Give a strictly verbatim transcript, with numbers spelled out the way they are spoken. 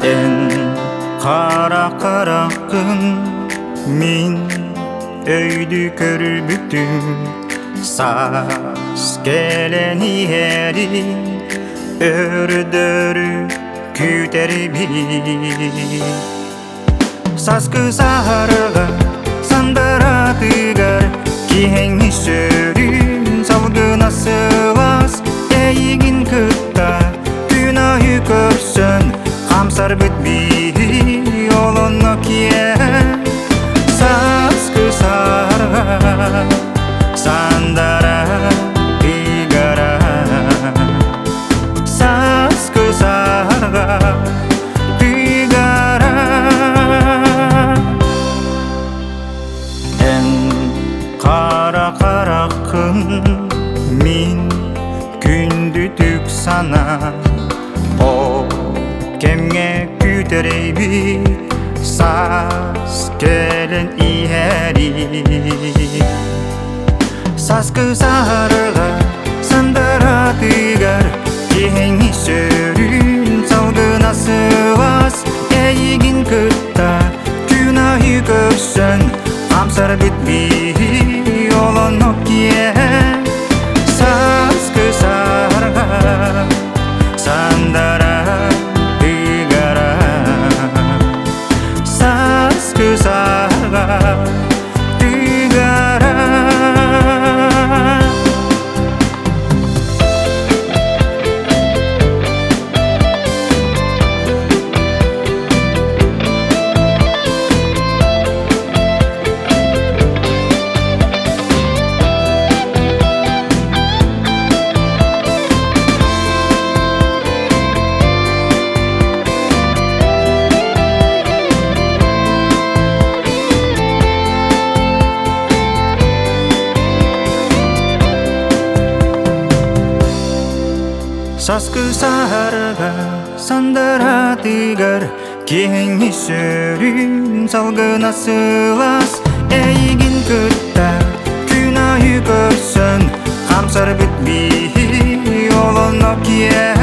En kara kara күн min öydü körбүктүм саз келен иери өрдөрү күтер бир саз кысарга сандаратыгар кеңишөрүн салгына сылас эйигин кытта күнөйү көрсөн камсар бүтбей олоно кие саз кысарга сандара игара саз кысарга игара эн кара кара күн min күндү түк сана о кемге күтөрейби саз келен иери саз кысарга сандаратыгар кеңишөрүн салгына сылас эйигин кытта күнөйү көрсөн камсар бүтбей олоно кие саз кысарга сандара игара саз кысарга игара саз кысарга сандаратыгар кеңишөрүн салгына сылас эйигин кытта күнөйү көрсөн камсар бүтбей олоно кие